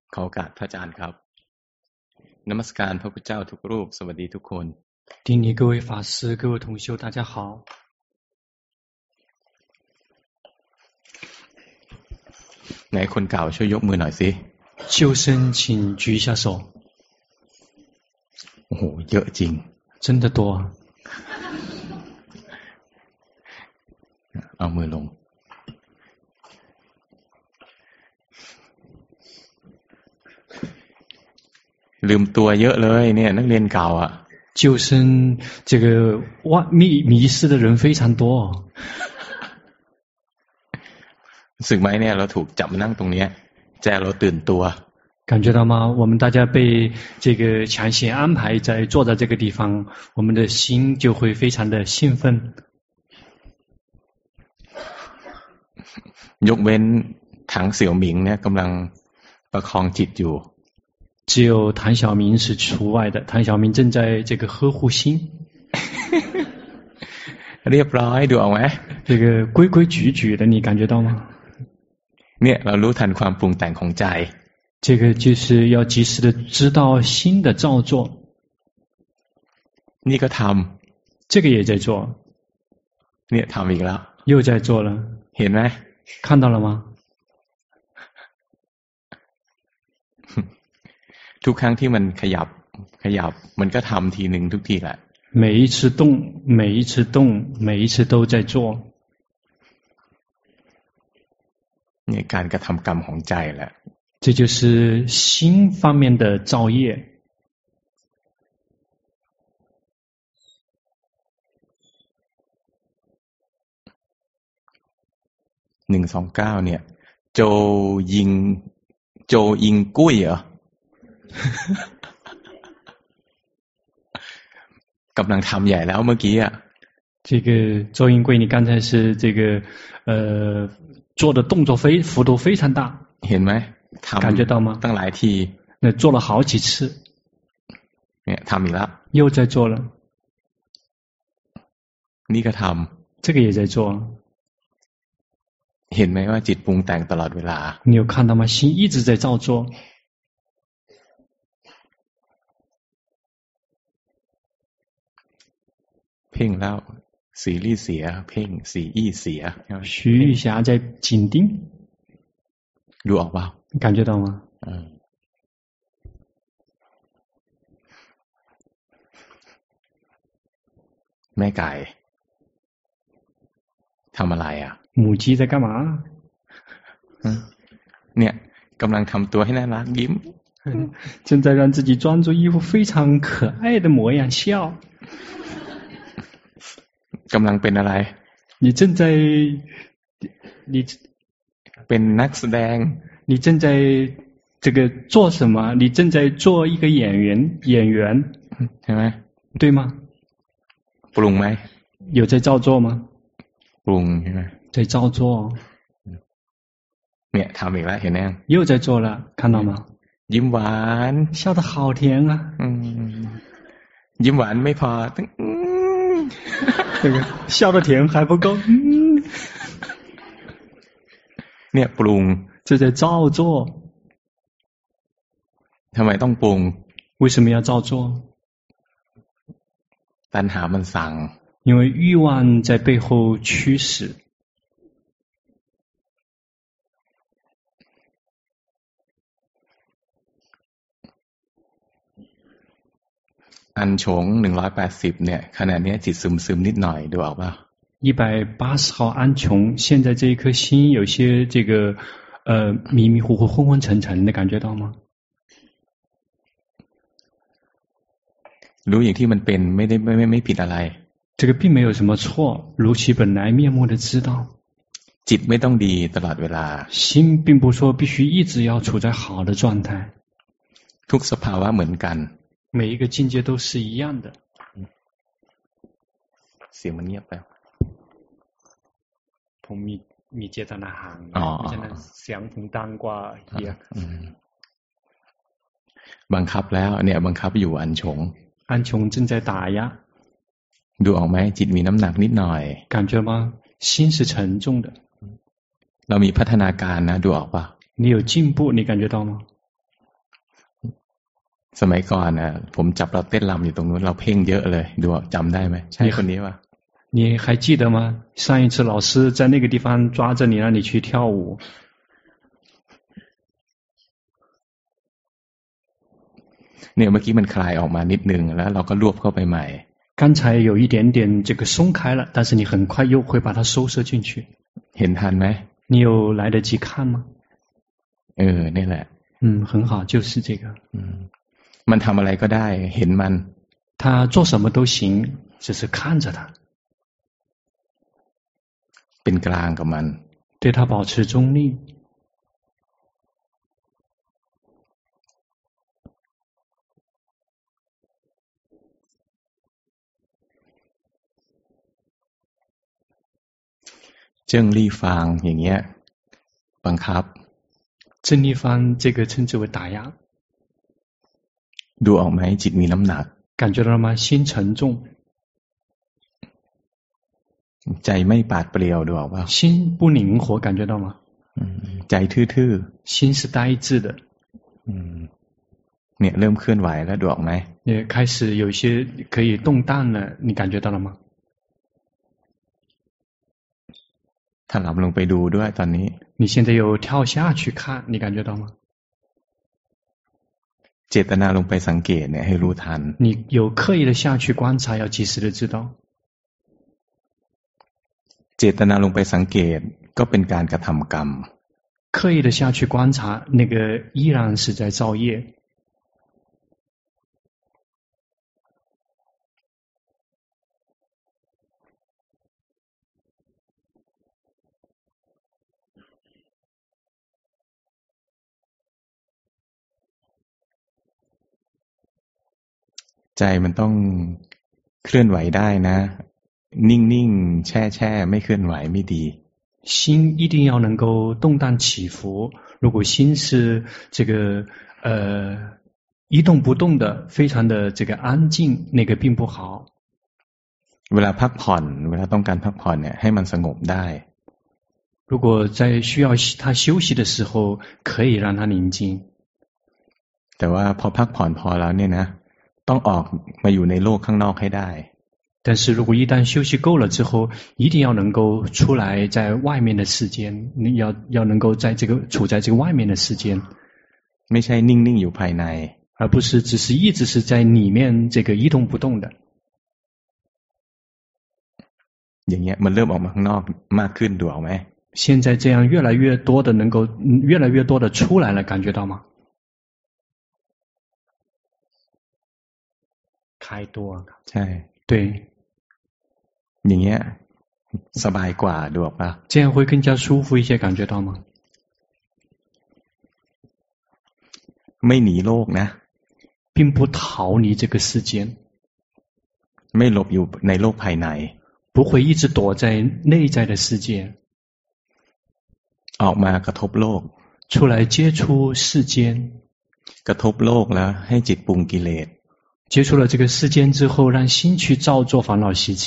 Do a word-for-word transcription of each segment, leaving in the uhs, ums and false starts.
ขอโอกาสพระอาจารย์ครับนมัสการพระพุทธเจ้าทุกรูปสวัสดีทุกคน顶礼各位法师各位同修大家好ไหนคนเก่าช่วยยกมือหน่อยสิ救生请举一下手โอ้โหเยอะจริง真的多เอามือลงลืมตัวเยอะเลยเนี่ยนักเรียนเก่าอ่ะ救生这个哇迷迷失的人非常多รู้สึกไหมเนี่ยเราถูกจับมานั่งตรงนี้ใจเราตื่นตัว感觉到吗我们大家被这个强行安排在坐在这个地方我们的心就会非常的兴奋ยกเว้นถังเสี่ยวหมิงเนี่ยกำลังประคองจิตอยู่只有谭小明是除外的谭小明正在这个呵护心เรียบร้อยดูเอาไหม这个规规矩矩的你感觉到吗เนี่ยเรารู้ทันความปรุงแต่งของใจ这个就是要及时的知道心的造作นี่ก็ทำ这个也在做เนี่ยทำอีกแล้ว又在做了เห็นไหม看到了吗ทุกครั้งที่มันขยับขยับมันก็ทำทีหนึ่งทุกทีแหละ每一次动每一次动每一次都在做เนี่ยการกระทำกรรมของใจแหละ这就是心方面的造业หนึ่งสองเก้าเนี่ยโจยิงโจยิงกุ้ยเหรอกำลังทำใหญ่แล้วเมื่อกี้อ่ะ这个周英贵你刚才是这个呃做的动作非幅度非常大เห็นไหมทำ感觉到吗ตั้งหลายที那做了好几次เนี่ยทำอีกแล้ว又在做了นี่ก็ทำ这个也在做เห็นไหมว่าจิตปรุงแต่งตลอดเวลา你有看到吗心一直在造作เพ่งแล้วสีรี่เสียเพ่งสีอี้เสีย徐玉霞在紧盯ดูออกเปล่า感觉到吗แม่ไก่ทำอะไรอ่ะ母鸡在干嘛เนี่ยกำลังทำตัวให้น่ารักยิ้ม正在让自己装作一副非常可爱的模样笑กำลังเป็นอะไร你正在你เป็นนักแสดง你正在这个做什么你正在做一个演员演员ใช่ไหม对吗ปรุงไหม有在照做吗ปรุงใช่ไหม在照做เนี่ยทำอีกแล้วเห็นไหม又在做了看到吗ยิ้มหวาน笑得好甜啊ยิ้มหวานไม่พอ这个笑得甜还不够เนี่ยปรุง这在照做ทำไมต้องปรุง为什么要照做ตัณหามันสั่ง因为欲望在背后驱使อันฉงหนึ่งร้อยแปดสิบเนี่ยขณะนี้จิตซึมๆนิดหน่อยดูออกป่ะ一百八十号安琼现在这一颗心有些这个呃迷迷糊糊昏昏沉沉的感觉到吗รู้อย่างที่มันเป็นไม่ได้ไม่ไม่ไม่ผิดอะไร这个并没有什么错如其本来面目的知道จิตไม่ต้องดีตลอดเวลา心并不说必须一直要处在好的状态ทุกสภาวะเหมือนกัน每一个境界都是一样的เสียงมันเงียบไปผมมีมีเจตนาห่างเพราะฉะนั้นเสียงผมดังกว่าเฮียบังคับแล้วเนี่ยบังคับอยู่อันฉงอันฉง正在打压ดูออกไหมจิตมีน้ำหนักนิดหน่อย感觉吗心是沉重的เรามีพัฒนาการนะดูออกป่ะ你有进步你感觉到吗สมัยก่อนน่ะผมจับเราเต้นรำอยู่ตรงนู้นเราเพ่งเยอะเลยดูจำได้ไหมใช่คนนี้ป่ะ你还记得吗？上一次老师在那个地方抓着你，让你去跳舞。 เนี่ยเมื่อกี้มันคลายออกมานิดนึงแล้วเราก็รวบเข้าไปใหม่刚才有一点点这个松开了，但是你很快又会把它收摄进去。 เห็นทันไหม你有来得及看吗？ เออนี่แหละ嗯，很好，就是这个。 嗯มันทำอะไรก็ได้เห็นมัน他做什么都行，只是看着他。 เป็นกลางกับมัน对他保持中立。 เจิ้งลี่ฟางอย่างเงี้ยบังคับ正立方这个称之为打压。 ดูออกไหมจิตมีน้ำหนัก感觉到了吗？心沉重。 ใจไม่ปราดเปรียวดูออกป่ะ心不灵活，感觉到吗？ ใจทื่อๆ心是呆滞的。 เนี่ยเริ่มเคลื่อนไหวแล้วดูออกไหม也开始有一些可以动荡了，你感觉到了吗？ ถลำลงไปดูด้วยตอนนี้你现在有跳下去看，你感觉到吗？ เจตนาลงไปสังเกตเนี่ยให้รู้ทัน你有刻意的下去观察，要及时的知道。 เจตนาลงไปสังเกตก็เป็นการกระทำกรรม刻意的下去观察，那个依然是在造业。 ใจมันต้องเคลื่อนไหวได้นะนิ่งๆแช่ๆไม่เคลื่อนไหวไม่ดี心一定要能够动荡起伏，如果心是这个呃一动不动的，非常的这个安静，那个并不好。 เวลาพักผ่อนเวลาต้องการพักผ่อนเนี่ยให้มันสงบได้如果在需要他休息的时候，可以让他宁静。 แต่ว่าพอพักผ่อนพอแล้วเนี่ยนะต้องออกมาอยู่ในโลกข้างนอกให้ได้但是如果一旦休息够了之后，一定要能够出来在外面的世间，你要要能够在这个处在这个外面的世间， ไม่ใช่นิ่งๆอยู่ภายใน而不是只是一直是在里面这个一动不动的。 อย่างเงี้ยมันเริ่มออกมาข้างนอกมากขึ้นดูออกไหม现在这样越来越多的能够越来越多的出来了，感觉到吗？开多ใช่对อย่างเงี้ยสบายกว่าดูออกป่ะ这样会更加舒服一些，感觉到吗？ ไม่หนีโลกนะ并不逃离这个世间ไม่หลบอยู่ในโลกภายใน不会一直躲在内在的世界ออกมากระทบโลก出来接触世间กระทบโลกแล้วให้จิตปรุงกิเลส接触了这个世间之后，让心去造作烦恼习气，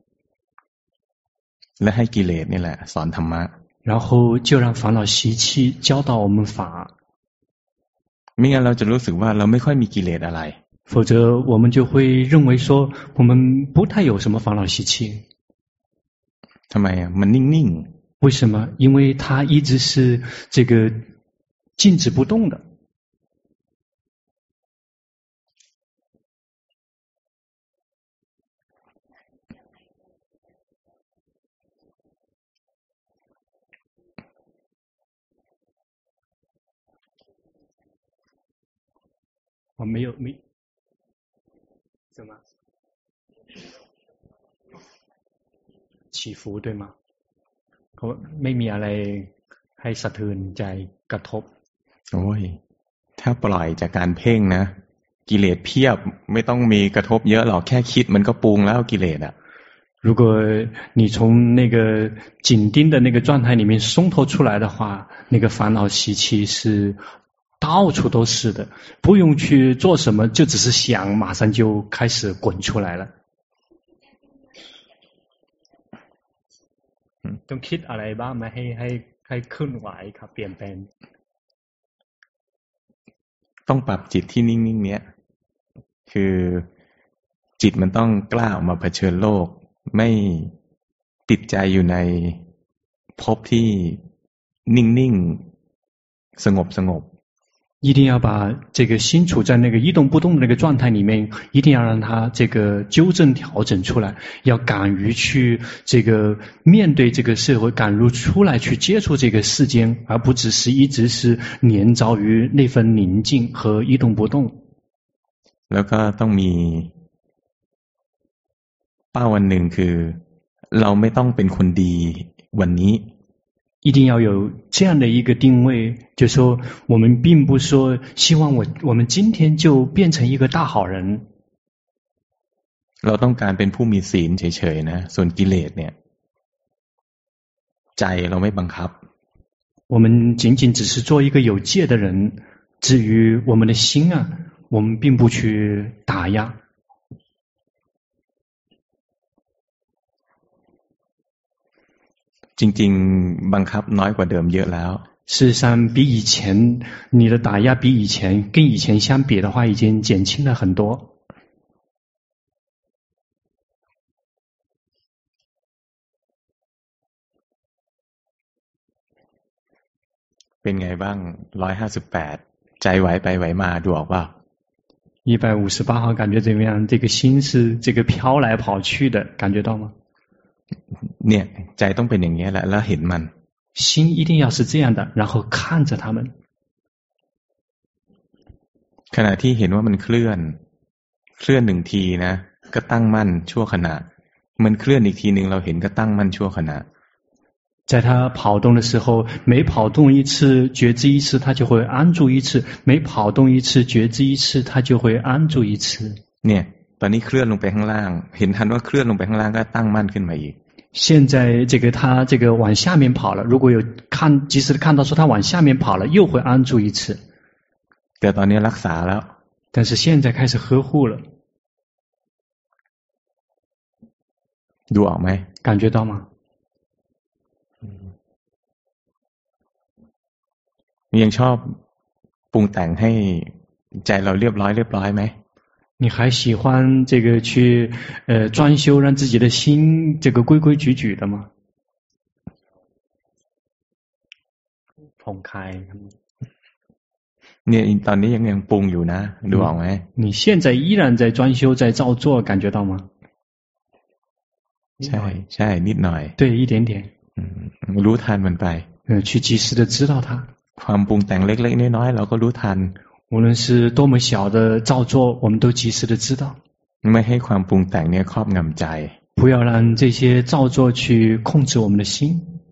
และให้กิเลสนี่แหละสอนธรรมะ然后就让烦恼习气教导我们法。 ไม่งั้นเราจะรู้สึกว่าเราไม่ค่อยมีกิเลสอะไร否则我们就会认为说我们不太有什么烦恼习气。 ทำไมอ่ะมันนิ่งๆ为什么？因为它一直是这个静止不动的。我没有没什么起伏对吗เขาไม่มีอะไรให้สะเทือนใจกระทบโอ้ยถ้าปล่อยจากการเพ่งนะกิเลสเพียบไม่ต้องมีกระทบเยอะหรอกแค่คิดมันก็ปรุงแล้วกิเลสอ่ะ如果你从那个紧盯的那个状态里面松脱出来的话，那个烦恼习气是到处都是的，不用去做什么，就只是想，马上就开始滚出来了。ต้องคิดอะไรบ้างไหมให้ให้ให้เคลื่อนไหวครับเปลี่ยนแปลงต้องปรับจิตที่นิ่งๆเนี้ยคือจิตมันต้องกล้าออกมาเผชิญโลกไม่ติดใจอยู่ในภพที่นิ่งๆสงบสงบ一定要把这个心处在那个一动不动的那个状态里面，一定要让它这个纠正调整出来，要敢于去这个面对这个社会，敢于出来去接触这个世间，而不只是一直是黏着于那份宁静和一动不动。 แล้วก็ต้องมีเป้าวันหนึ่งคือเราไม่ต้องเป็นคนดีวันนี้一定要有这样的一个定位，就说我们并不说希望我我们今天就变成一个大好人。 เราต้องการเป็นผู้มีศีลเฉยๆนะส่วนกิเลสเนี่ยใจเราไม่บังคับ我们仅仅只是做一个有戒的人，至于我们的心啊，我们并不去打压。 จริงๆบังคับน้อยกว่าเดิมเยอะแล้ว事实上比以前你的打压比以前跟以前相比的话已经减轻了很多เป็นไงบ้างหนึ่งร้อยห้าสิบแปดใจไหวไปไหวมาดูออกป่ะ一百五十八号感觉怎么样这个心是这个飘来跑去的感觉到吗เนี่ยใจต้องเป็นอย่างนี้แหละแล้วเห็นมัน心一定要是这样的然后看着他们ขณะที่เห็นว่ามันเคลื่อนเคลื่อนหนึ่งทีนะก็ตั้งมั่นชั่วขณะมันเคลื่อนอีกทีนึงเราเห็นก็ตั้งมั่นชั่วขณะ在他跑动的时候每跑动一次觉知一次他就会安住一次每跑动一次觉知一次他就会安住一次เนี่ยตอนนี้เคลื่อนลงไปข้างล่างเห็นทันว่าเคลื่อนลงไปข้างล่างก็ตั้งมั่นขึ้นมาอีก现在这个他这个往下面跑了如果有看及时的看到说他往下面跑了又会安住一次แต่ตอนนี้รักษาแล้ว但是现在开始呵护了ดูออกไหม感觉到吗ยังชอบปรุงแต่งให้ใจเราเรียบร้อยเรียบร้อยไหม你还喜欢这个去呃专修让自己的心这个规规矩矩的吗ผ่องคลายเนี่ยตอนนี้ยังยังปรุงอยู่นะดูออกไหม你现在依然在专修在照做感觉到吗ใช่ใช่นิดหน่อย对一点点รู้ทันมันไป呃去及时的知道它ความปรุงแต่งเล็กๆน้อยๆเราก็รู้ทัน无论是多么小的造作我们都及时的知道ไม่ให้ความปรุงแต่งเนี่ยครอบงำใจ不要让这些造作去控制我们的心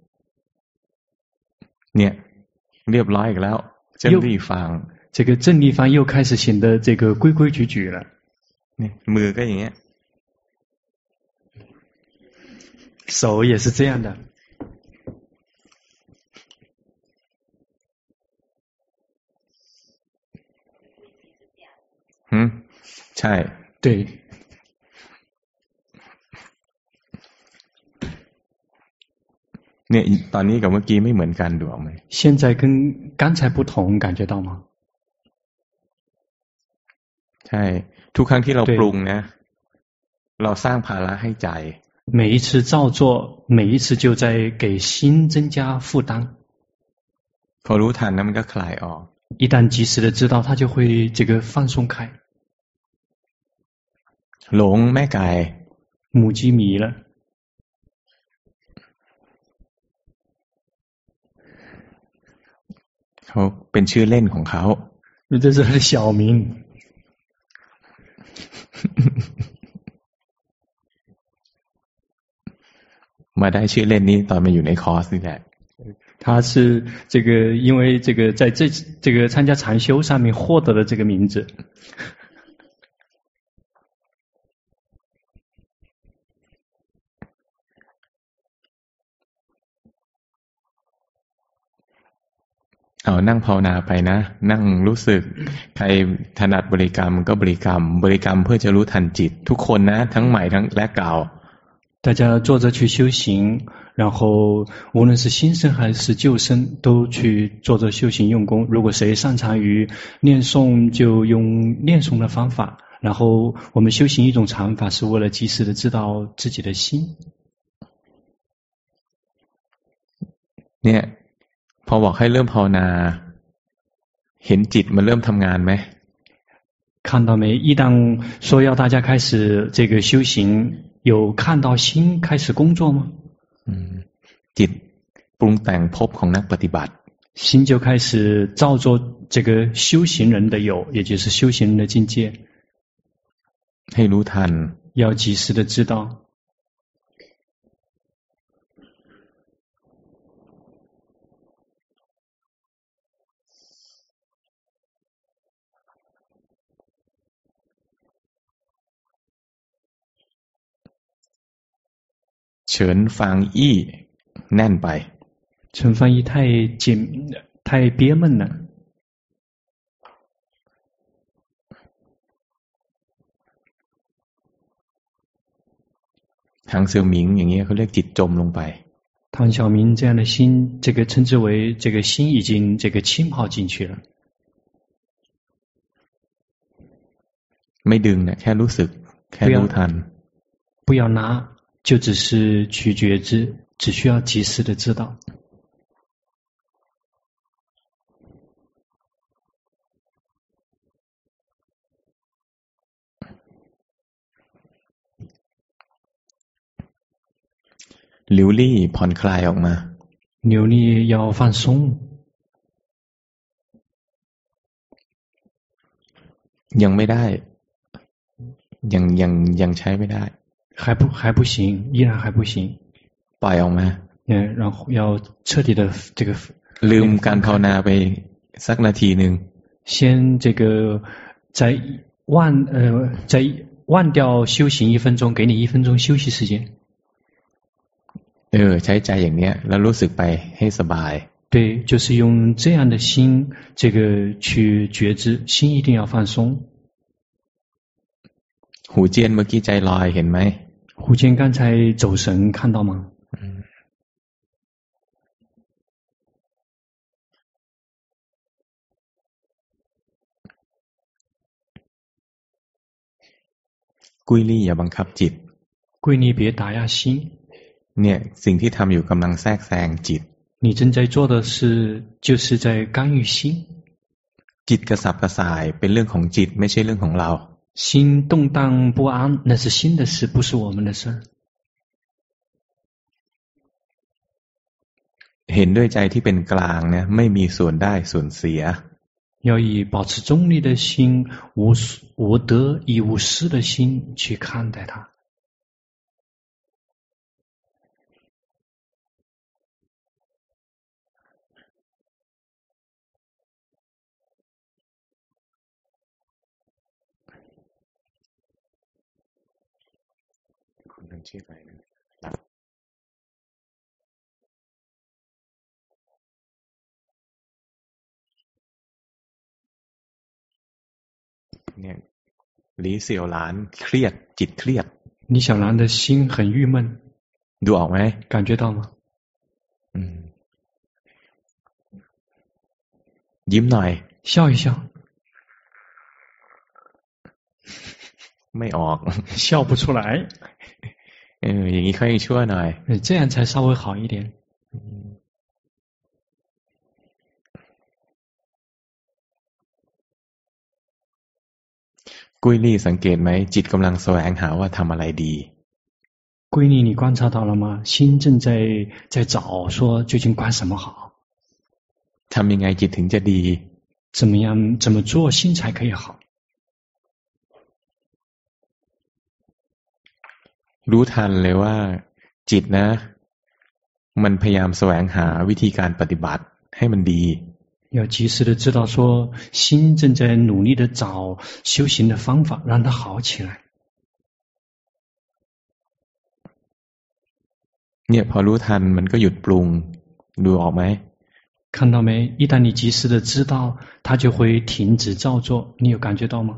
เนี่ยเรียบร้อยอีกแล้วเจลี่ฟัง这个正立方又开始显得这个规规矩矩了เนี่ยมือก็อย่างเงี้ย手也是这样的อืมใช่对เนี่ยตอนนี้กับเมื่อกี้ไม่เหมือนกันดูออกไหม现在跟刚才不同感觉到吗ใช่ทุกครั้งที่เราปรุงนะเราสร้างภาระให้ใจ每一次造作每一次就在给心增加负担พอรู้ทันนะมันก็คลายออก一旦及时的知道它就会这个放松开หลงแม่ไก่母鸡迷了เขาเป็นชื่อเล่นของเขา这是他的小名มาได้ชื่อเล่นนี้ตอนมาอยู่ในคอร์สนี่แหละ他是这个因为这个在这这个参加禅修上面获得了这个名字เอานั่งภาวนาไปนะนั่งรู้สึกใครถนัดบริกรรมก็บริกรรมบริกรรมเพื่อจะรู้ทันจิตทุกคนนะทั้งใหม่ทั้งและเก่า大家坐着去修行，然后无论是新生还是旧生，都去坐着修行用功。如果谁擅长于念诵，就用念诵的方法。然后我们修行一种禅法，是为了及时的知道自己的心。 เนี่ยพอบอกให้เริ่มภาวนาเห็นจิตมันเริ่มทำงานไหม看到没？一旦说要大家开始这个修行，有看到心开始工作吗？ 嗯，จิตปรุงแต่งภพของนักปฏิบัติ心就开始造作这个修行人的有，也就是修行人的境界。 ให้รู้ทัน要及时的知道。 เฉินฟางอี้แน่นไปเฉินฟางอี้太紧太憋闷了ทางเสี่ยวหมิงอย่างเงี้ยเขาเรียกจิตจมลงไป唐小明这样的心，这个称之为这个心已经这个浸泡进去了。 ไม่ดึงนะแค่รู้สึกแค่รู้ทัน不要拿，就只是去觉知，只需要及时的知道。 หลิวลี่ผ่อนคลายออกมา扭力要放松ยังไม่ได้ยังยังยังใช้ไม่ได้还不还不行依然还不行ปล่อยออกมา嗯然后要彻底的这个ลืมการภาวนาไปสักนาทีนึง先这个在忘呃在忘掉修行一分钟给你一分钟休息时间เออใช้ใจอย่างเนี้ยแล้วรู้สึกไปให้สบาย对就是用这样的心这个去觉知心一定要放松หูเจี้ยนเมื่อกี้ใจลอยเห็นไหมหูเจี้ยน刚才走神看到吗กุ้ยลี่อย่าบังคับจิตกุ้ยลี่别打压心เนี่ยสิ่งที่ทำอยู่กำลังแทรกแซงจิต你正在做的是就是在干预心จิตกระสับกระส่ายเป็นเรื่องของจิตไม่ใช่เรื่องของเรา心动荡不安那是心的事不是我们的事เห็นด้วยใจที่เป็นกลางนะไม่มีส่วนได้ส่วนเสีย要以保持中立的心无无得亦无失的心去看待它คนนั้นชื่ออะไรนะเนี่ยหลีเสี่ยวหลานเครียดจิตเครียด李小兰的心很郁闷ดูออกไหม感觉到吗อืมยิ้มหน่อย笑一笑ไม่ออก笑不出来เอออย่างนี้ค่อยชั่วหน่อย这样才稍微好一点กุ้ยลี่สังเกตไหมจิตกำลังแสวงหาว่าทำอะไรดี闺女你观察到了吗心正在在找说究竟观什么好ทำยังไงจิตถึงจะดี怎么样怎么做心才可以好รู้ทันเลยว่าจิตนะมันพยายามแสวงหาวิธีการปฏิบัติให้มันดี要及时的知道说心正在努力的找修行的方法让它好起来เนี่ยพอรู้ทันมันก็หยุดปรุงดูออกไหม看到没一旦你及时的知道它就会停止造作你有感觉到吗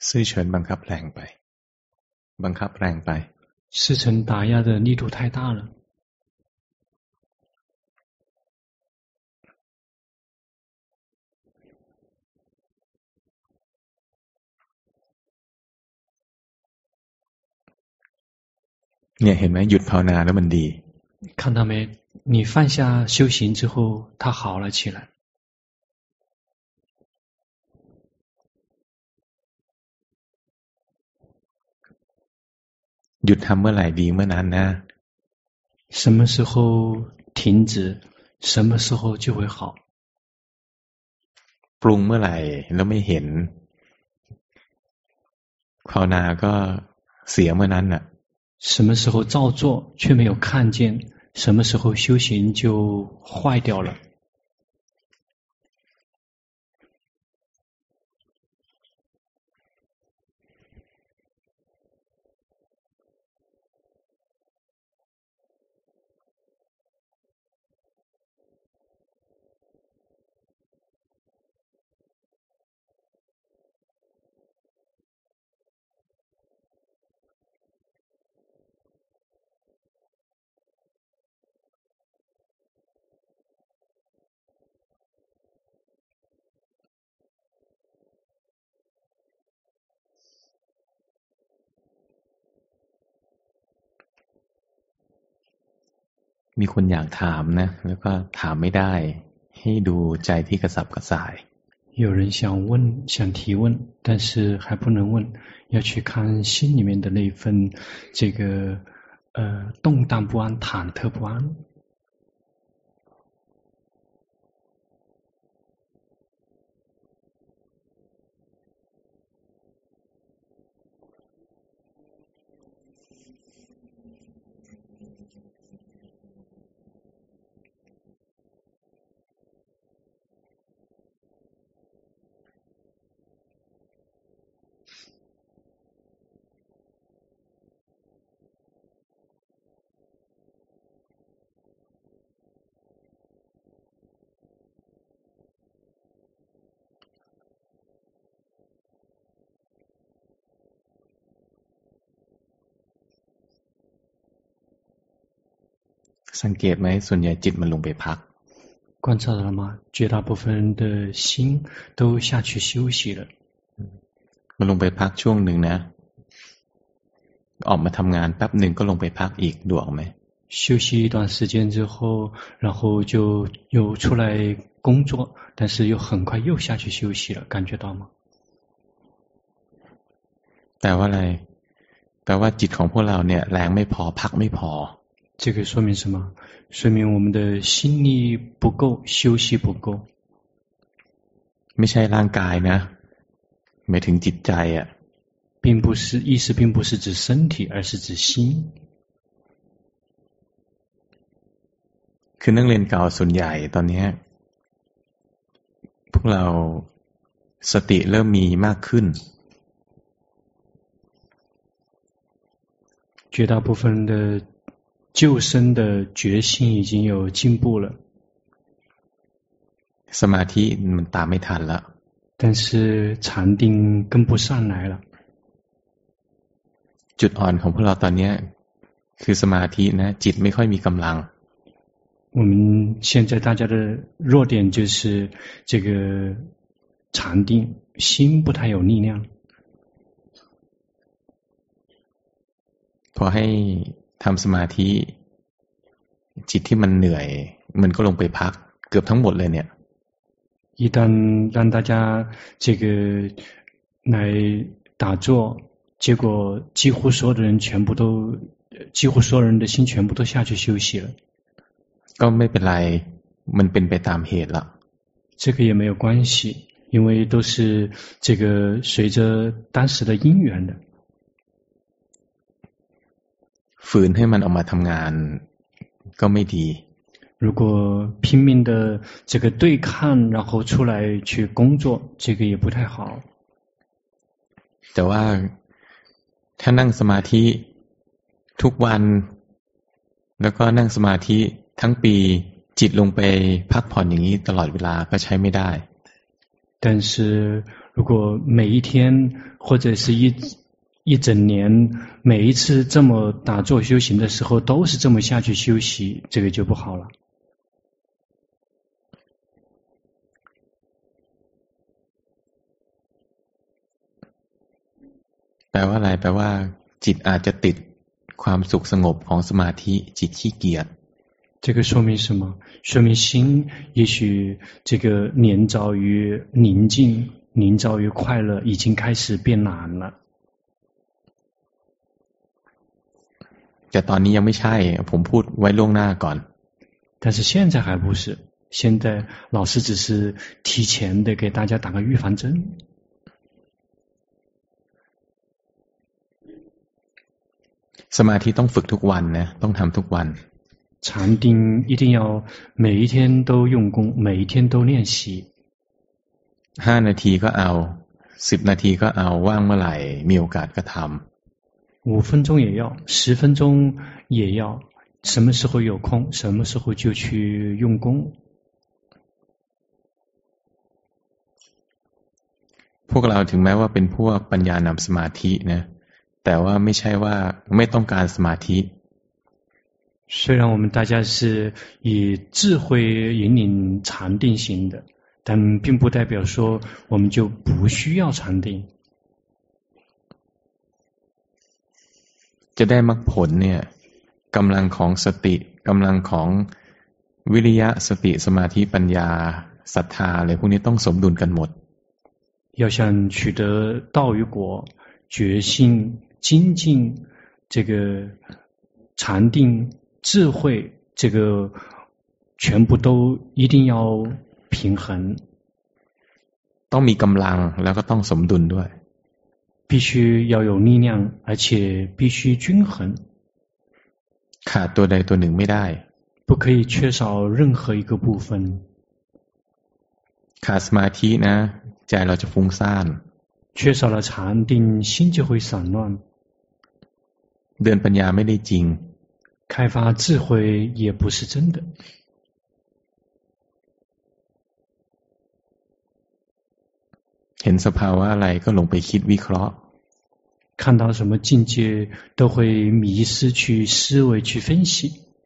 ซื่อเฉินบังคับแรงไปบังคับแรงไป师承打压的力度太大了。 เนี่ยเห็นไหมหยุดภาวนาแล้วมันดี看到没？你放下修行之后，它好了起来。 หยุดทำเมื่อไหร่ดีเมื่อนั้นนะ什么时候停止，什么时候就会好。 ปรุงเมื่อไหร่แล้วไม่เห็นภาวนาก็เสียเมื่อนั้นน่ะ什么时候照做却没有看见，什么时候修行就坏掉了。 มีคนอยากถามนะแล้วก็ถามไม่ได้ให้ดูใจที่กระสับกระส่าย有人想问想提问但是还不能问要去看心里面的那份这个呃动荡不安忐忑不安สังเกตไหมส่วนใหญ่จิตมันลงไปพัก观察到了吗？绝大部分人的心都下去休息了。 มันลงไปพักช่วงหนึ่งนะออกมาทำงานแป๊บหนึ่งก็ลงไปพักอีกดูออกไหม休息一段时间之后，然后就又出来工作，但是又很快又下去休息了，感觉到吗？ แต่ว่าอะไรแปลว่าจิตของพวกเราเนี่ยแรงไม่พอพักไม่พอ这个说明什么？说明我们的心力不够，休息不够。 ไม่ใช่ร่างกายนะหมายถึงจิตใจอ่ะ并不是意思，并不是指身体，而是指心。 คือนักเรียนเก่าส่วนใหญ่ตอนนี้พวกเราสติเริ่มมีมากขึ้น绝大部分的救生的决心已经有进步了。 สมาธิมันตามไม่ทันแล้ว但是禅定跟不上来了。 จุดอ่อนของพวกเราตอนนี้คือสมาธินะจิตไม่ค่อยมีกำลัง我们现在大家的弱点就是这个禅定，心不太有力量。 พอให้ทำสมาธิจิตที่มันเหนื่อยมันก็ลงไปพักเกือบทั้งหมดเลยเนี่ย一旦让大家这个来打坐，结果几乎所有的人全部都，几乎所有人的心全部都下去休息了。 ก็ไม่เป็นไรมันเป็นไปตามเหตุละ这个也没有关系，因为都是这个随着当时的因缘的。 ฝืนให้มันออกมาทำงานก็ไม่ดี如果拼命的这个对抗，然后出来去工作，这个也不太好。 แต่ว่าถ้านั่งสมาธิทุกวันแล้วก็นั่งสมาธิทั้งปีจิตลงไปพักผ่อนอย่างนี้ตลอดเวลาก็ใช้ไม่ได้但是如果每一天或者是一一整年，每一次这么打坐修行的时候都是这么下去休息，这个就不好了。 แปลว่าอะไรแปลว่าจิตอาจจะติดความสุขสงบของสมาธิจิตขี้เกียจ这个说明什么？说明心也许这个黏着于宁静，凝着于快乐，已经开始变难了。 แต่ตอนนี้ยังไม่ใช่ผมพูดไว้ล่วงหน้าก่อน但是现在还不是，现在老师只是提前的给大家打个预防针。 สมาธิต้องฝึกทุกวันนะต้องทำทุกวัน禅定一定要每一天都用功，每一天都练习。 ห้านาทีก็เอาสิบนาทีก็เอาว่างเมื่อไหร่มีโอกาสก็ทำ五分钟也要，十分钟也要，什么时候有空，什么时候就去用功。 พวกเราถึงแม้ว่าเป็นพวกปัญญานำสมาธินะแต่ว่าไม่ใช่ว่าไม่ต้องการสมาธิ虽然我们大家是以智慧引领禅定型的，但并不代表说我们就不需要禅定。 จะได้มรรคผลเนี่ยกำลังของสติกำลังของวิริยะสติสมาธิปัญญาศรัทธาอะไรพวกนี้ต้องสมดุลกันหมด要想取得道与果，觉性、精进，这个禅定、智慧，这个全部都一定要平衡。 ต้องมีกำลังแล้วก็ต้องสมดุลด้วย必须要有力量，而且必须均衡。 ขาดตัวใดตัวหนึ่งไม่ได้不可以缺少任何一个部分。 ขาดสมาธินะใจเราจะฟุ้งซ่าน缺少了禅定，心就会散乱。 เดินปัญญาไม่ได้จริง开发智慧也不是真的。 เห็นสภาวะอะไรก็หลงไปคิดวิเคราะห์看到什么境界都会迷失去思维去分析。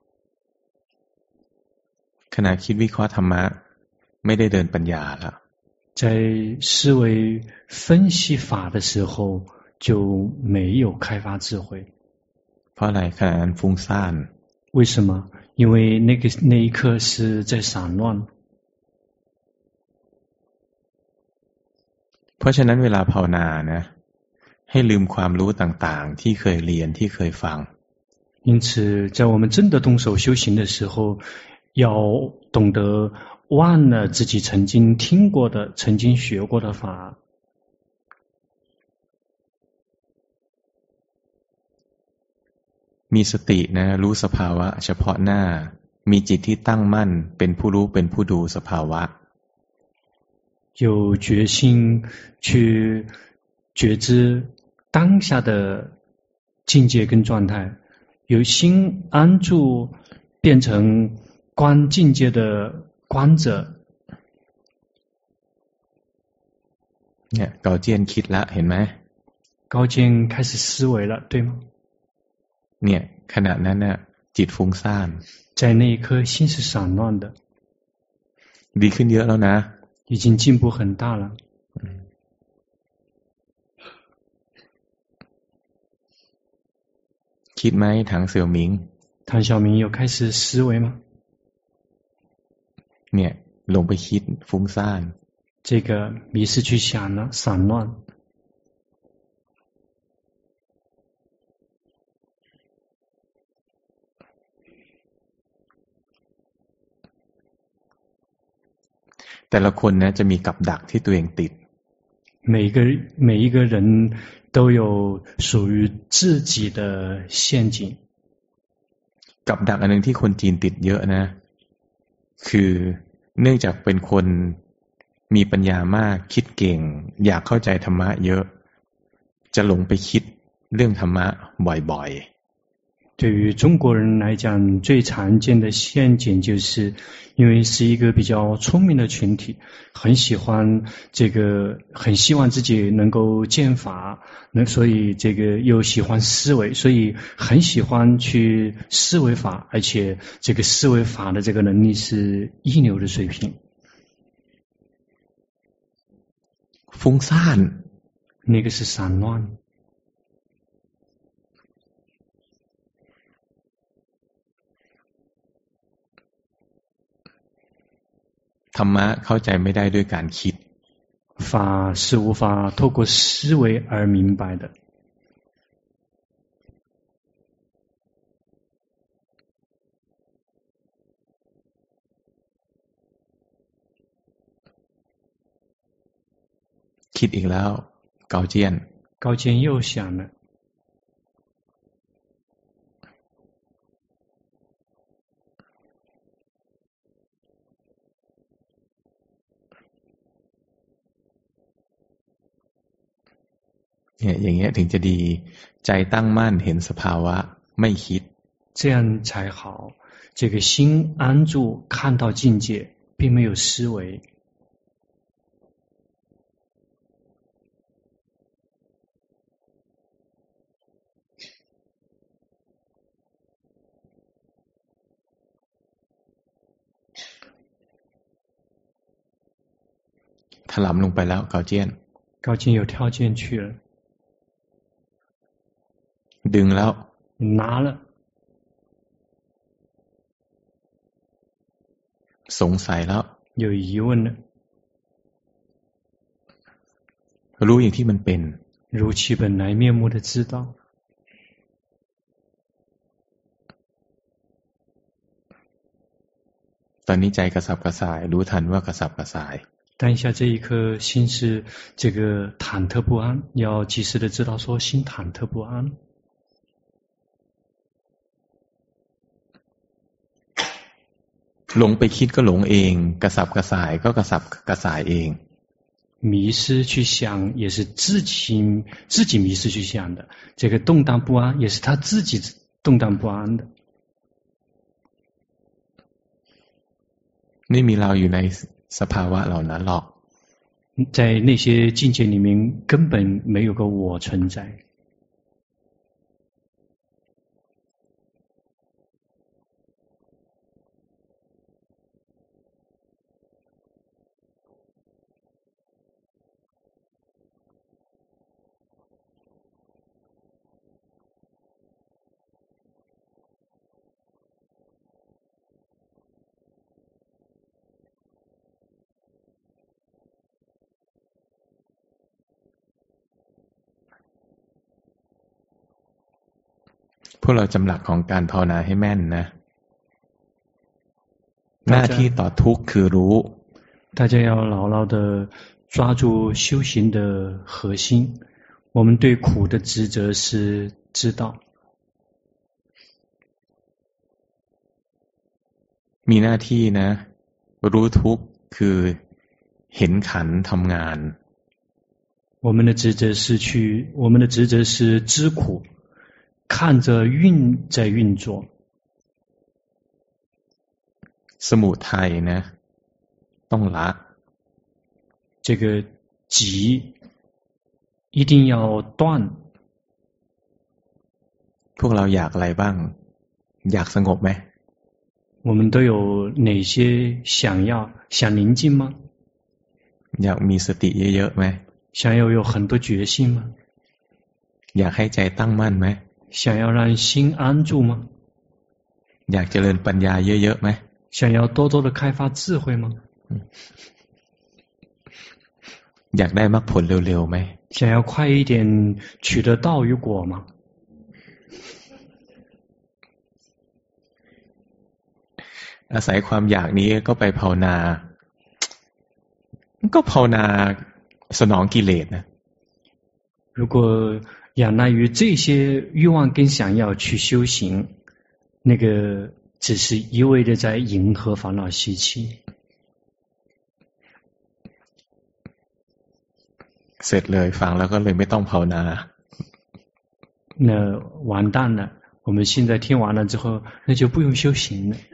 ขณะคิดวิเคราะห์ธรรมะไม่ได้เดินปัญญาแล้ว在思维分析法的时候就没有开发智慧。 เพราะอะไรขณะนั้นฟุ้งซ่าน为什么？因为那个那一刻是在散乱。 เพราะฉะนั้นเวลาภาวนานะให้ลืมความรู้ต่างๆที่เคยเรียนที่เคยฟัง因此在我们真的动手修行的时候要懂得忘了自己曾经听过的曾经学过的法มีสตินะรู้สภาวะเฉพาะหน้ามีจิตที่ตั้งมั่นเป็นผู้รู้เป็นผู้ดูสภาวะ有决心去觉知当下的境界跟状态，有心安住变成观境界的观者。 เนี่ยเกาเจียนคิดละเห็นไหม高见开始思维了，对吗？ เนี่ยขณะนั้นน่ะจิตฟุ้งซ่าน在那一刻心是散乱的。 ดีขึ้นเยอะแล้วนะ已经进步很大了。 คิดไหมถังเสี่ยวหมิง唐小明有开始思维吗？ เนี่ยลงไปคิดฟุ้งซ่าน这个迷失去想了，散乱。 แต่ละคนนะจะมีกับดักที่ตัวเองติด每个每一个人都有属于自己的陷阱。 กับดักอันนึงที่คนจีนติดเยอะนะคือเนื่องจากเป็นคนมีปัญญามากคิดเก่งอยากเข้าใจธรรมะเยอะจะหลงไปคิดเรื่องธรรมะบ่อย对于中国人来讲，最常见的陷阱就是，因为是一个比较聪明的群体，很喜欢这个，很希望自己能够见法，那所以这个又喜欢思维，所以很喜欢去思维法，而且这个思维法的这个能力是一流的水平。 ฟุ้งซ่าน， 那个是散乱。 ธรรมะเข้าใจไม่ได้ด้วยการคิด法是无法透过思维而明白的。 คิดอีกแล้วเกาเจี้ยน高坚又想了。 เนี่ยอย่างเงี้ยถึงจะดีใจตั้งมั่นเห็นสภาวะไม่คิด这样才好。这个心安住，看到境界，并没有思维。 ถลำลงไปแล้วเกาเจี้ยน高坚又跳进去了。 ดึงแล้ว拿了。 สงสัยแล้ว有疑问了。 รู้อย่างที่มันเป็น如其本来面目的知道。 ตอนนี้ใจกระสับกระส่ายรู้ทันว่ากระสับกระส่าย当下这一刻心是这个忐忑不安，要及时的知道说心忐忑不安。 หลงไปคิดก็หลงเองกระสับกระส่ายก็กระสับกระส่ายเอง迷失去想也是自己自己迷失去想的，这个动荡不安也是他自己动荡不安的。 ไม่มีเราอยู่ในสภาวะเหล่านั้นหรอก在那些境界里面根本没有个我存在。 พวกเราจำหลักของการภาวนาให้แม่นนะหน้าที่ต่อทุกข์คือรู้大家要牢牢的抓住修行的核心，我们对苦的职责是知道。 มีหน้าที่นะรู้ทุกข์คือเห็นขันธ์ทำงาน我们的职责是去，我们的职责是知苦，看着运在运作。 สมุทัยนะต้องละ这个急一定要断。 พวกเราอยากอะไรบ้างอยากสงบไหม我们都有哪些想要想宁静吗อยากมีสติเยอะๆไหม想要有很多决心吗อยากให้ใจตั้งมั่นไหม想要让心安住吗อยากเจริญปัญญาเยอะๆไหม想要多多的开发智慧吗อยากได้มรรคผลเร็วๆไหม想要快一点取得道与果吗อาศัยความอยากนี้ก็ไปภาวนาก็ภาวนาสนองกิเลสนะ如果仰赖于这些欲望跟想要去修行，那个只是一味的在迎合烦恼习气。 เสร็จเลยฟังแล้วก็เลยไม่ต้องภาวนา那完蛋了， 我们现在听完了之后，那就不用修行了。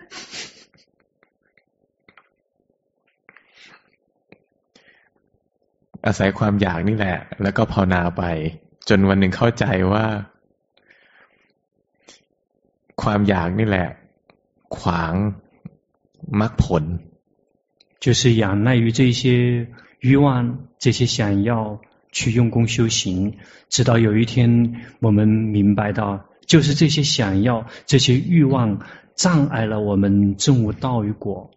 อาศัยความอยากนี่แหละแล้วก็ภาวนาไปจนวันหนึ่งเข้าใจว่าความอยากนี่แหละขวางมรรคผล就是仰赖于这些欲望，这些想要去用功修行，直到有一天我们明白到，就是这些想要、这些欲望障碍了我们证悟道与果。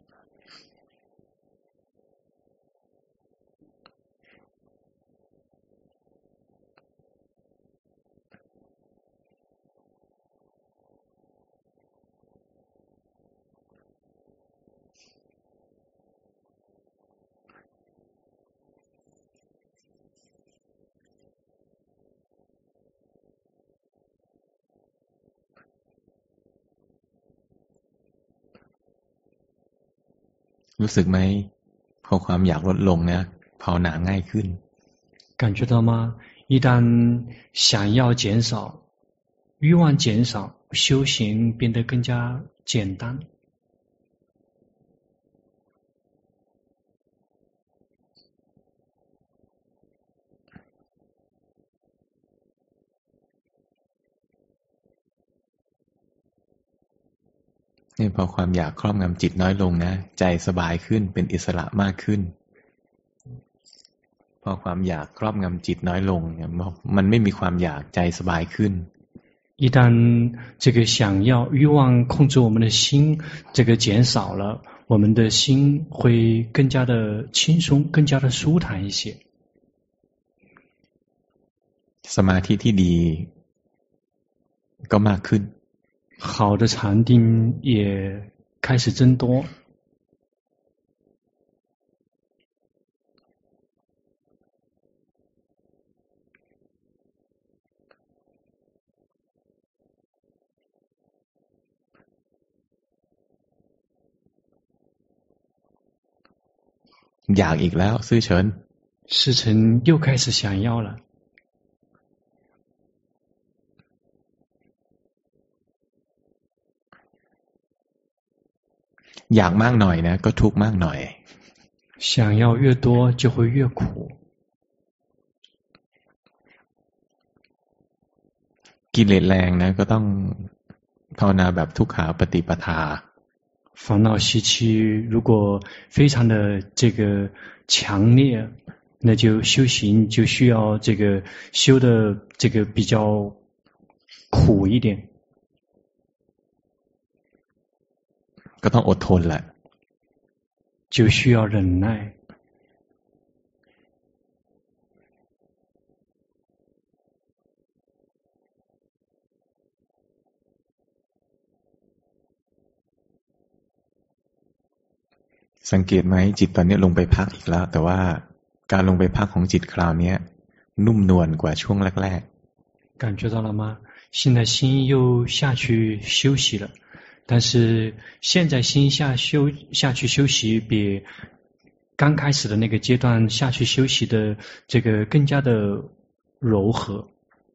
รู้สึกไหมพอความอยากลดลงนะภาวนาง่ายขึ้น感觉到吗？一旦想要减少，欲望减少，修行变得更加简单。 เนี่ยพอความอยากครอบงำจิตน้อยลงนะใจสบายขึ้นเป็นอิสระมากขึ้นพอความอยากครอบงำจิตน้อยลงเนี่ยมันไม่มีความอยากใจสบายขึ้น一旦这个想要欲望控制我们的心这个减少了，我们的心会更加的轻松，更加的舒坦一些。 สมาธิที่ดีก็มากขึ้น好的禅定也开始增多。 อยากอีกแล้วซื่อเฉิน师承又开始想要了。 อยากมากหน่อยนะก็ทุกข์มากหน่อย想要越多就会越苦กิเลสแรงนะก็ต้องภาวนาแบบทุกขาปฏิปทา烦恼习气如果非常的这个强烈，那就修行就需要这个修的这个比较苦一点ก็ต้องอดทนแหละ就需要忍耐สังเกตไหมจิตตอนนี้ลงไปพักอีกแล้วแต่ว่าการลงไปพักของจิตคราวนี้นุ่มนวลกว่าช่วงแรกๆ感觉到了吗？现在心又下去休息了，但是现在心下休下去休息比刚开始的那个阶段下去休息的这个更加的柔和。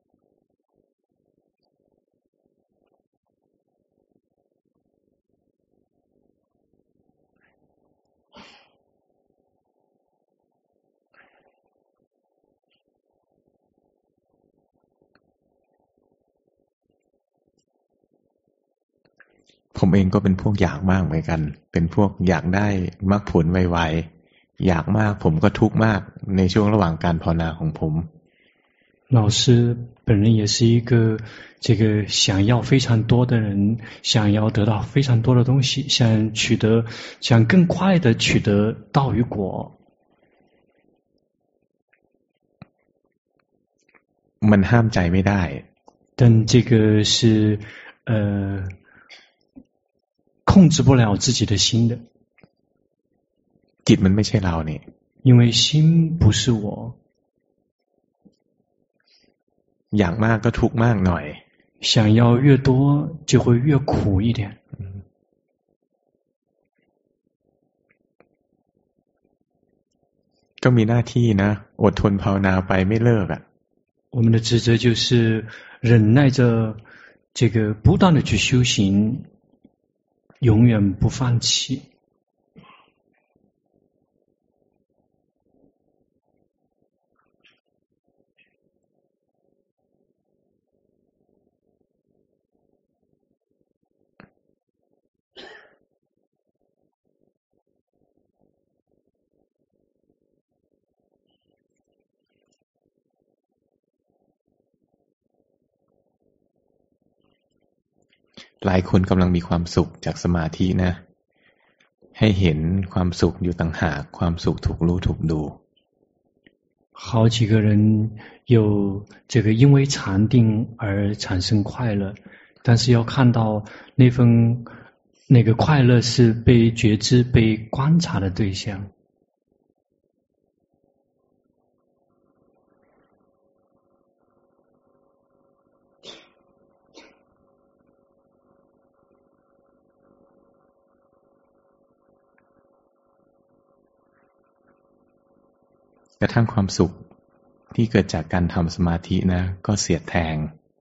ผมเองก็เป็นพวกอยากมากเหมือนกันเป็นพวกอยากได้มรรคผลไวๆอยากมากผมก็ทุกข์มากในช่วงระหว่างการภาวนาของผม老师本人也是一个这个想要非常多的人，想要得到非常多的东西，想取得想更快的取得道与果มันห้ามใจไม่ได้但这个是呃控制不了自己的心的จิตมันไม่ใช่เราเนี่ย因为心不是我อยากมากก็ทุกข์มากหน่อย想要越多就会越苦一点ก็มีหน้าที่นะอดทนภาวนาไปไม่เลิกอ่ะ我们的职责就是忍耐着这个不断的去修行，永远不放弃。 หลายคนกำลังมีความสุขจากสมาธินะให้เห็นความสุขอยู่ต่างหากความสุขถูกรู้ถูกดู好几个人有这个因为禅定而产生快乐，但是要看到那份那个快乐是被觉知、被观察的对象。 กระทั่งความสุขที่เกิดจากการทำสมาธินะก็เสียดแทง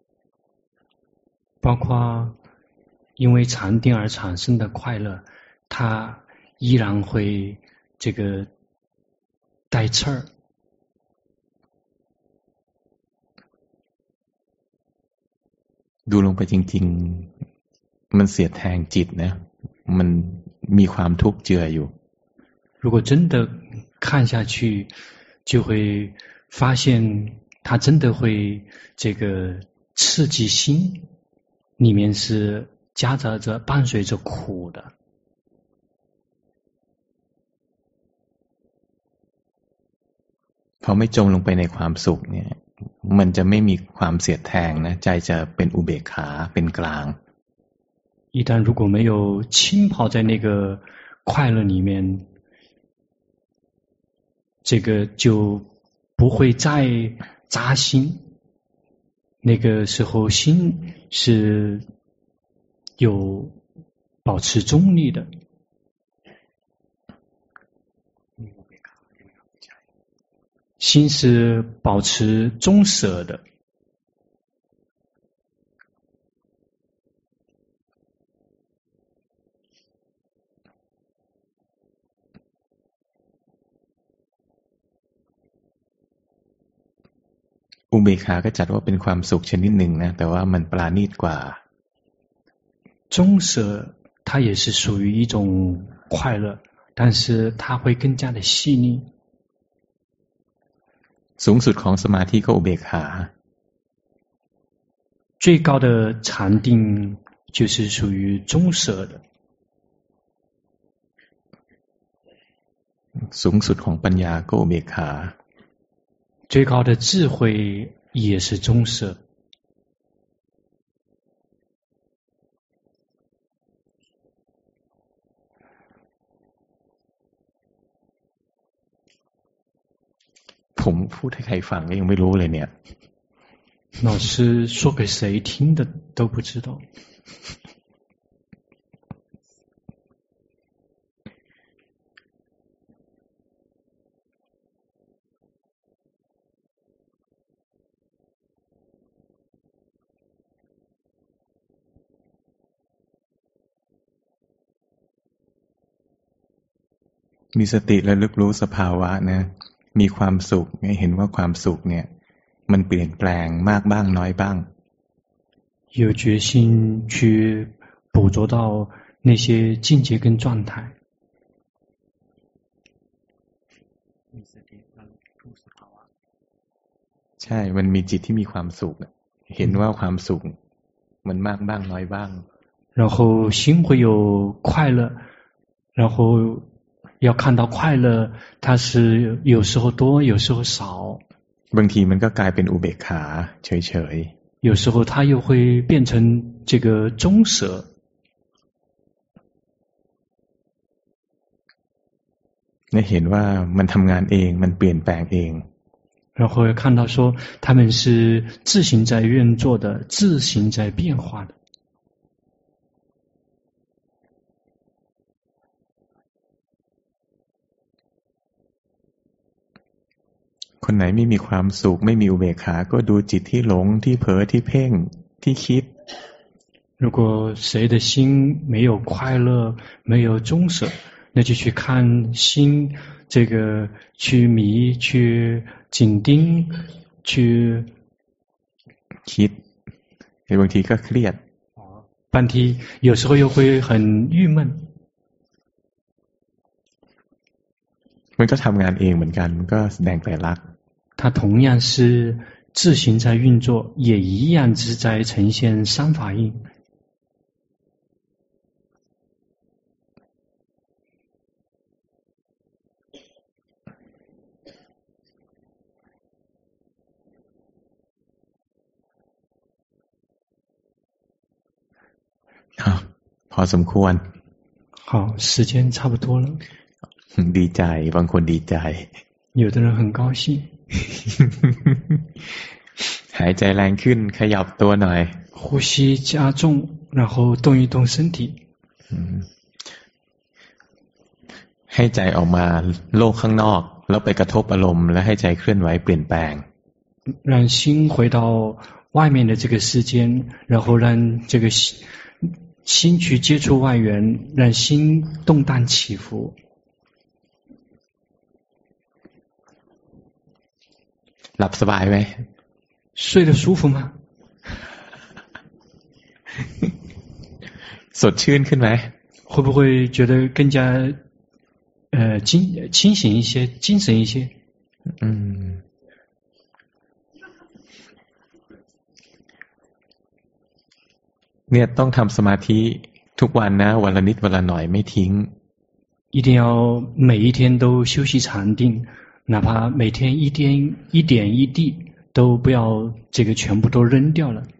包括因为禅定而产生的快乐，它依然会这个带刺儿。 ดูลงไปจริงๆมันเสียดแทงจิตนะมันมีความทุกข์เจืออยู่如果真的看下去就会发现它真的会这个刺激心，里面是夹杂着伴随着苦的。 พอไม่จมลงไปในความสุขเนี่ยมันจะไม่มีความเสียดแทงนะใจจะเป็นอุเบกขาเป็นกลาง一旦如果没有浸泡在那个快乐里面，这个就不会再扎心，那个时候心是有保持中立的。心是保持中舍的。 อุเบกขาก็จัดว่าเป็นความสุขชนิดหนึ่งนะแต่ว่ามันปราณีตกว่า中舍它也是属于一种快乐，但是它会更加的细腻。 สูงสุดของสมาธิก็อุเบกขา最高的禅定就是属于中舍的。 สูงสุดของปัญญาก็อุเบกขา最高的智慧也是中舍。 ผมพูดให้ใครฟังก็ยังไม่รู้เลยเนี่ย老师说给谁听的都不知道。 มีสติและลึกรู้สภาวะนะมีความสุขเห็นว่าความสุขเนี่ยมันเปลี่ยนแปลงมากบ้างน้อยบ้าง有决心去捕捉到那些境界跟状态。 ใช่มันมีจิตที่มีความสุขเห็นว่าความสุขมันมากบ้างน้อยบ้าง然后心会有快乐，然后要看到快乐它是有时候多有时候少， บางทีมันก็กลายเป็นอุเบกขาเฉยๆ有时候它又会变成这个中舍。 เนี่ยเห็นว่ามันทำงานเองมันเปลี่ยนแปลงเอง然后看到说他们是自行在运作的，自行在变化的。 คนไหนไม่มีความสุขไม่มีอุเบกขาก็ดูจิตที่หลงที่เผลอที่เพ่งที่คิด如果谁的心没有快乐，没有终舍，那就去看心，这个去迷，去紧盯，去คิดบางทีก็เครียด半天有时候又会很郁闷。 มันก็ทำงานเองเหมือนกันมันก็แสดงไตรลักษณ์它同样是自行在运作，也一样是在呈现三法印。 พอสมควร好，时间差不多了。 ดีใจบางคนดีใจ有的人很高兴。 หายใจแรงขึ้นขยับตัวหน่อย呼吸加重，然后动一动身体。 ให้ใจออกมาโลกข้างนอกแล้วไปกระทบอารมณ์และให้ใจเคลื่อนไหวเปลี่ยนแปลง让心回到外面的这个世间，然后让这个心心去接触外缘，让心动荡起伏。 หลับสบายไหม睡得舒服吗สดชื่นขึ้นไหม会不会觉得更加呃清清醒一些，精神一些嗯เนี่ยต้องทำสมาธิทุกวันนะวันละนิดวันละหน่อยไม่ทิ้ง一定要每一天都休息禅定，哪怕每天一点一点一滴都不要这个全部都扔掉了。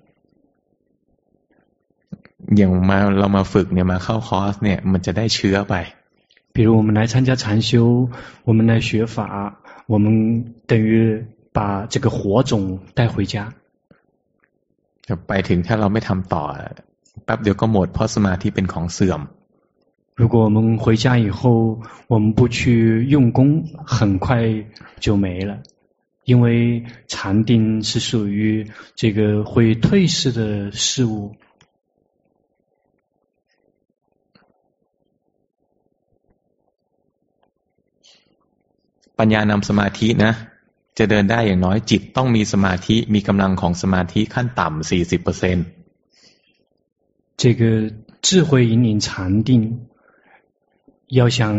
อย่างมาเรามาฝึกเนี่ยมาเข้าคอร์สเนี่ยมันจะได้เชื้อไป比如我们来参加禅修，我们来学法，我们等于把这个火种带回家。 ไปถึงถ้าเราไม่ทำต่อแป๊บเดียวก็หมดเพราะสมาธิเป็นของเสื่อม如果我们回家以后，我们不去用功，很快就没了。因为禅定是属于这个会退逝的事物。 ปัญญานำสมาธินะจะเดินได้อย่างน้อยจิตต้องมีสมาธิมีกำลังของสมาธิขั้นต่ำ สี่สิบเปอร์เซ็นต์这个智慧引领禅定要想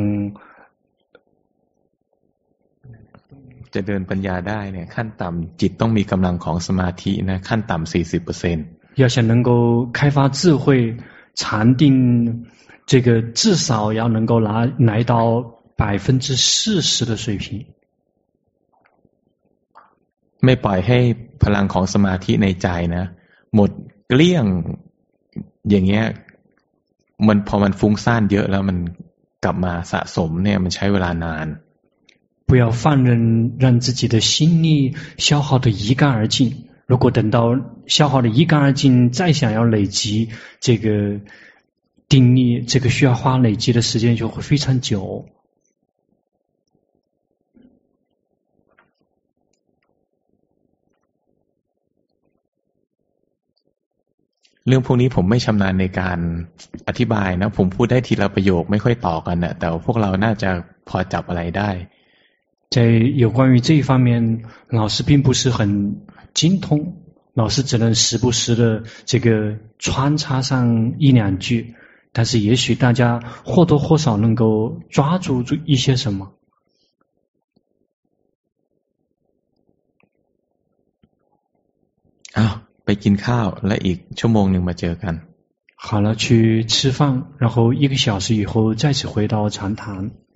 จะเดินปัญญาได้เนี่ยขั้นต่ำจิตต้องมีกำลังของสมาธินะขั้นต่ำ สี่สิบเปอร์เซ็นต์要想能够开发智慧禅定这个至少要能够拿来到百分之四十的水平ไม่ปล่อยให้พลังของสมาธิในใจนะหมดเกลี้ยงอย่างเงี้ยมันพอมันฟุ้งซ่านเยอะแล้วมันกลับมาสะสมเนี่ยมันใช้เวลานาน不要放任让自己的心力消耗得一干而尽，如果等到消耗的一干二净，再想要累积这个定力，这个需要花累积的时间就会非常久。 เรื่องพวกนี้ผมไม่ชำนาญในการอธิบายนะผมพูดได้ทีละประโยคไม่ค่อยต่อกันนะแต่พวกเราน่าจะพอจับอะไรได้在有关于这一方面，老师并不是很精通，老师只能时不时的这个穿插上一两句，但是也许大家或多或少能够抓住一些什么。 อ้าวไปกินข้าวและอีกชั่วโมงนึงมาเจอกัน好了，去吃饭，然后一个小时以后再次回到禅堂。